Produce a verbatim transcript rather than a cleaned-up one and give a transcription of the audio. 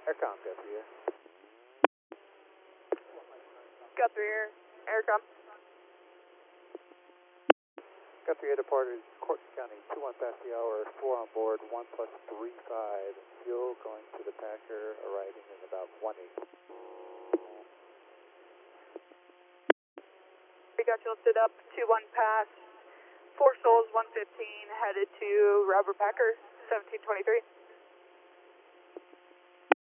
Aircom, Guthrie here. Guthrie here, Aircom. Guthrie here, departed Cork County, two one past the hour, four on board, one plus three five. Fuel going to the Packer, arriving in about one eight. We got you lifted up, two one past, four souls, one fifteen, headed to Robert Packer, seventeen twenty-three.